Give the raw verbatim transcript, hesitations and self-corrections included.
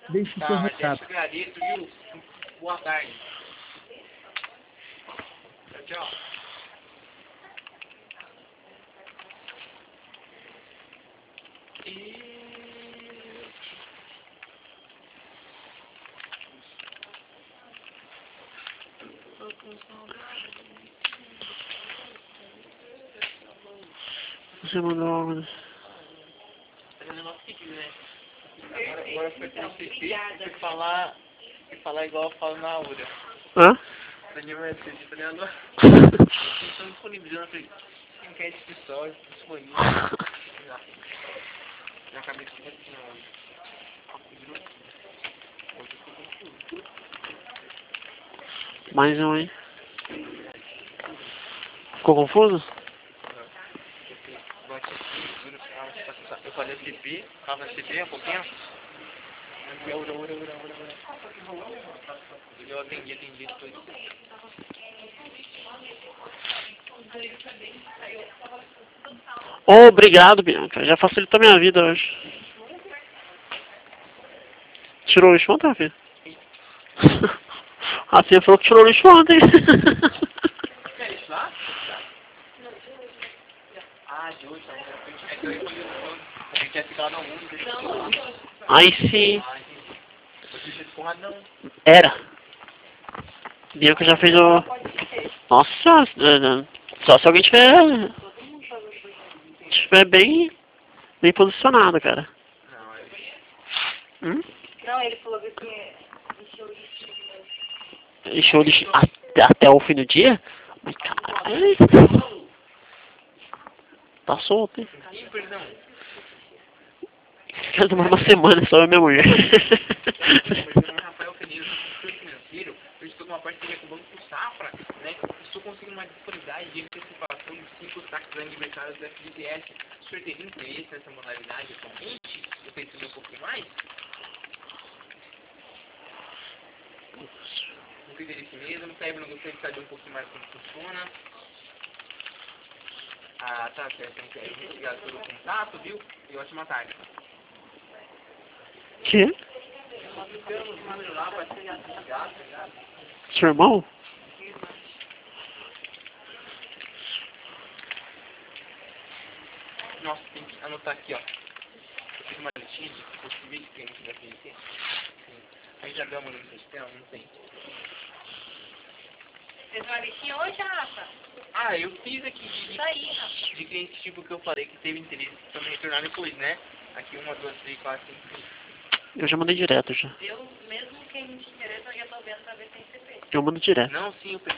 Deixe Tá, seu mas recado. eu agradeço, viu? Boa tarde. Tchau, tchau. E... Você mandou algo, né? Agora, agora foi pra você ter que falar, que falar igual eu falo na Aura. Hã? Daniel vai ser treinador. Vocês estão disponibilizando pra enquete de pessoal disponível. Na cabeça do final. Mais um, hein? Ficou confuso? Eu falei C P, tava C P há pouquinho. Ura, ura, ura, ura, ura. Eu atendi, atendi. Foi. Oh, obrigado, Bianca. Já facilitou minha vida hoje. Tirou o lixo ontem, filho? A Fia falou que tirou o lixo ontem. Quer isso lá? Ah, de hoje, é que eu ia fazer o a gente ia ficar no mundo. Aí sim. Ah, entendi. Você fez porra não. Era. Bianca já fez o... Nossa, só se alguém tiver... Estiver bem... Bem posicionado, cara. Não, é... Hum? Não, ele falou que encheu o lixo. Encheu o lixo até, até o fim do dia? Mas caralho... Tá solto, hein? Ih, perdão. Quero demorar uma semana só a minha mulher. O Rafael Pereira, no financeiro, eu estou numa parceria com o Banco Safra, né? Estou conseguindo uma disponibilidade de antecipação de cinco saques aniversários do F G T S. O senhor teria interesse nessa modalidade atualmente? Eu sei saber um pouquinho mais. Não tem interesse mesmo, sabe? Não gostaria de saber um pouquinho mais como funciona. Ah, tá certo. Então, muito obrigado pelo contato, viu? E ótima tarde. Que? Seu irmão? Nossa, tem que anotar aqui, ó. Eu fiz uma listinha de possíveis clientes da P C. Aí já dá uma olhada no sistema, não tem. Fez uma listinha hoje, Rafa? Ah, eu fiz aqui de, Isso aí, Rafa. de clientes tipo que eu falei que teve interesse também retornar depois, né? Aqui uma, duas, três, quatro, cinco, seis. Eu já mandei direto já. Eu, mesmo quem não te interessa, eu já tô vendo pra ver se tem C P. Eu mando direto. Não, sim, eu peguei.